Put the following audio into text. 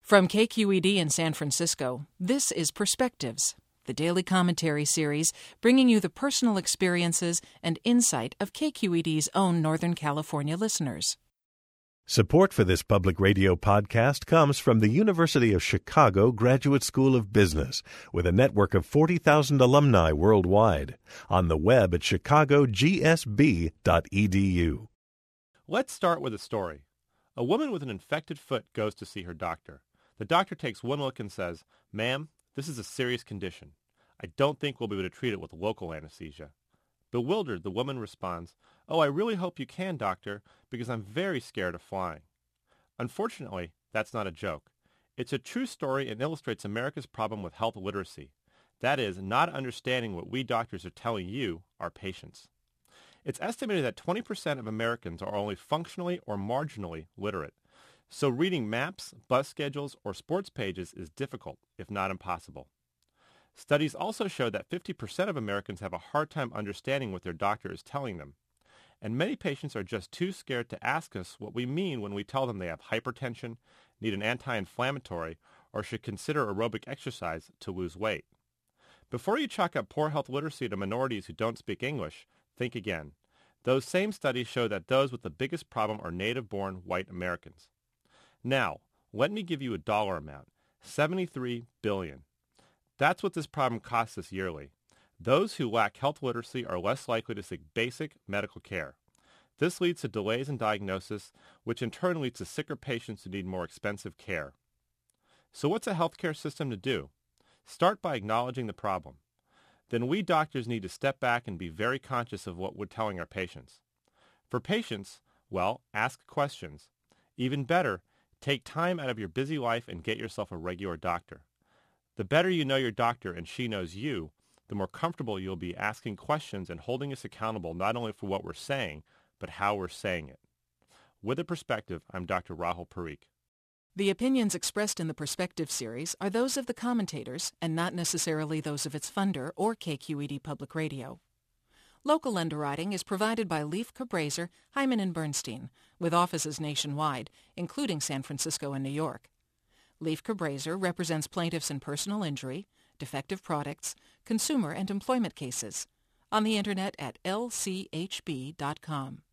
From KQED in San Francisco, this is Perspectives, the daily commentary series bringing you the personal experiences and insight of KQED's own Northern California listeners. Support for this public radio podcast comes from the University of Chicago Graduate School of Business, with a network of 40,000 alumni worldwide. On the web at chicagogsb.edu. Let's start with a story. A woman with an infected foot goes to see her doctor. The doctor takes one look and says, "Ma'am, this is a serious condition. I don't think we'll be able to treat it with local anesthesia." Bewildered, the woman responds, "Oh, I really hope you can, doctor, because I'm very scared of flying." Unfortunately, that's not a joke. It's a true story and illustrates America's problem with health literacy. That is, not understanding what we doctors are telling you, our patients. It's estimated that 20% of Americans are only functionally or marginally literate. So reading maps, bus schedules, or sports pages is difficult, if not impossible. Studies also show that 50% of Americans have a hard time understanding what their doctor is telling them. And many patients are just too scared to ask us what we mean when we tell them they have hypertension, need an anti-inflammatory, or should consider aerobic exercise to lose weight. Before you chalk up poor health literacy to minorities who don't speak English, think again. Those same studies show that those with the biggest problem are native-born white Americans. Now, let me give you a dollar amount, $73 billion. That's what this problem costs us yearly. Those who lack health literacy are less likely to seek basic medical care. This leads to delays in diagnosis, which in turn leads to sicker patients who need more expensive care. So what's a healthcare system to do? Start by acknowledging the problem. Then we doctors need to step back and be very conscious of what we're telling our patients. For patients, well, ask questions. Even better, take time out of your busy life and get yourself a regular doctor. The better you know your doctor and she knows you, the more comfortable you'll be asking questions and holding us accountable not only for what we're saying, but how we're saying it. With a Perspective, I'm Dr. Rahul Parikh. The opinions expressed in the Perspective series are those of the commentators and not necessarily those of its funder or KQED Public Radio. Local underwriting is provided by Leif Cabraser, Hyman & Bernstein, with offices nationwide, including San Francisco and New York. Leif Cabraser represents plaintiffs in personal injury, defective products, consumer and employment cases, on the Internet at lchb.com.